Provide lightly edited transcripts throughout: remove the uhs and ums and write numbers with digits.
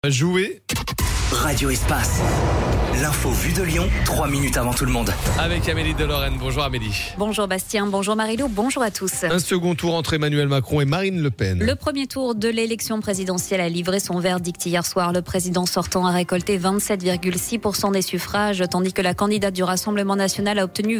Jouer Radio Espace. L'info vue de Lyon, 3 minutes avant tout le monde. avec Amélie de Lorraine. Bonjour Amélie. Bonjour Bastien, bonjour Marilou, bonjour à tous. Un second tour entre Emmanuel Macron et Marine Le Pen. Le premier tour de l'élection présidentielle a livré son verdict hier soir. Le président sortant a récolté 27,6% des suffrages, tandis que la candidate du Rassemblement national a obtenu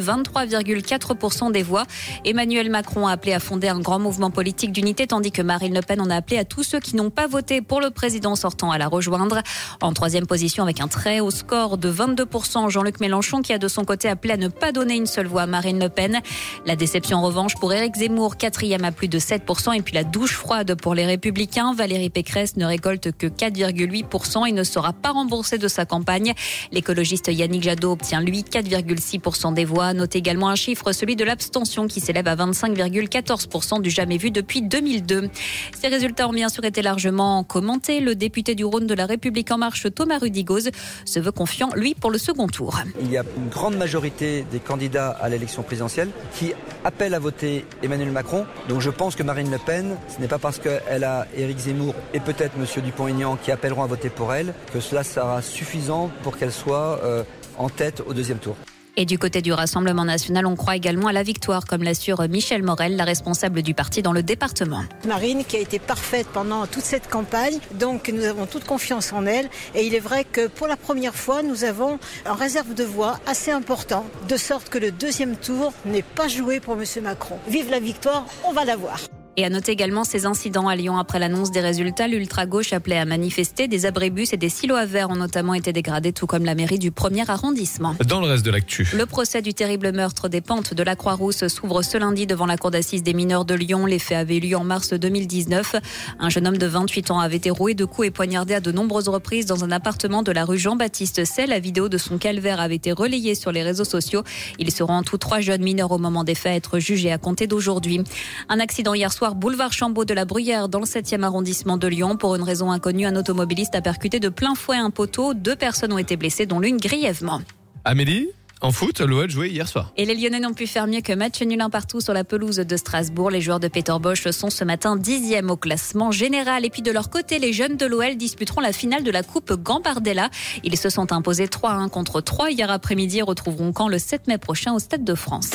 23,4% des voix. Emmanuel Macron a appelé à fonder un grand mouvement politique d'unité, tandis que Marine Le Pen en a appelé à tous ceux qui n'ont pas voté pour le président sortant à la rejoindre. En troisième position, avec un très haut score de 22%, Jean-Luc Mélenchon, qui a de son côté appelé à ne pas donner une seule voix à Marine Le Pen. La déception en revanche pour Éric Zemmour, quatrième à plus de 7%. Et puis la douche froide pour les Républicains. Valérie Pécresse ne récolte que 4,8% et ne sera pas remboursée de sa campagne. L'écologiste Yannick Jadot obtient lui 4,6% des voix. Note également un chiffre, celui de l'abstention, qui s'élève à 25,14%, du jamais vu depuis 2002. Ces résultats ont bien sûr été largement commentés. Le député du Rhône de la République En Marche, Thomas Rudigoz, se veut confiant, lui, pour le second tour. Il y a une grande majorité des candidats à l'élection présidentielle qui appellent à voter Emmanuel Macron. Donc je pense que Marine Le Pen, ce n'est pas parce qu'elle a Éric Zemmour et peut-être M. Dupont-Aignan qui appelleront à voter pour elle que cela sera suffisant pour qu'elle soit en tête au deuxième tour. Et du côté du Rassemblement national, on croit également à la victoire, comme l'assure Michel Morel, la responsable du parti dans le département. Marine qui a été parfaite pendant toute cette campagne, donc nous avons toute confiance en elle. Et il est vrai que pour la première fois, nous avons un réserve de voix assez important, de sorte que le deuxième tour n'est pas joué pour M. Macron. Vive la victoire, on va la voir. Et à noter également ces incidents à Lyon après l'annonce des résultats. L'ultra-gauche appelait à manifester. Des abribus et des silos à verre ont notamment été dégradés, tout comme la mairie du 1er arrondissement. Dans le reste de l'actu. Le procès du terrible meurtre des Pentes de la Croix-Rousse s'ouvre ce lundi devant la cour d'assises des mineurs de Lyon. Les faits avaient eu lieu en mars 2019. Un jeune homme de 28 ans avait été roué de coups et poignardé à de nombreuses reprises dans un appartement de la rue Jean-Baptiste Say. La vidéo de son calvaire avait été relayée sur les réseaux sociaux. Ils seront en tout 3 jeunes mineurs au moment des faits à être jugés à compter d'aujourd'hui. Un accident hier soir, boulevard Chambaud de la Bruyère, dans le 7e arrondissement de Lyon. Pour une raison inconnue, un automobiliste a percuté de plein fouet un poteau. 2 personnes ont été blessées, dont l'une grièvement. Amélie, en foot, l'OL jouait hier soir. Et les Lyonnais n'ont pu faire mieux que match nul un partout sur la pelouse de Strasbourg. Les joueurs de Peter Bosch sont ce matin 10e au classement général. Et puis de leur côté, les jeunes de l'OL disputeront la finale de la Coupe Gambardella. Ils se sont imposés 3-1 contre 3 hier après-midi et retrouveront Caen le 7 mai prochain au Stade de France.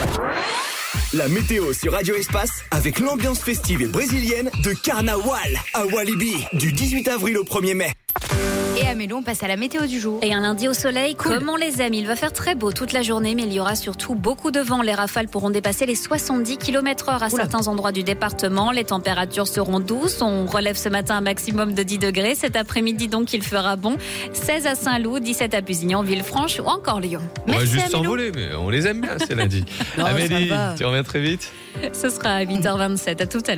La météo sur Radio Espace avec l'ambiance festive et brésilienne de Carnaval à Walibi du 18 avril au 1er mai. Et à Mélo, on passe à la météo du jour. Et un lundi au soleil, comme on les aime. Il va faire très beau toute la journée, mais il y aura surtout beaucoup de vent. Les rafales pourront dépasser les 70 km/h à certains endroits du département. Les températures seront douces. On relève ce matin un maximum de 10 degrés. Cet après-midi, donc, il fera bon. 16 à Saint-Loup, 17 à Pusignan, Villefranche ou encore Lyon. On va Merci juste Amélie. s'envoler, mais on les aime bien, c'est lundi. Non, Amélie, ça va. tu reviens très vite. Ce sera à 8h27. À tout à l'heure.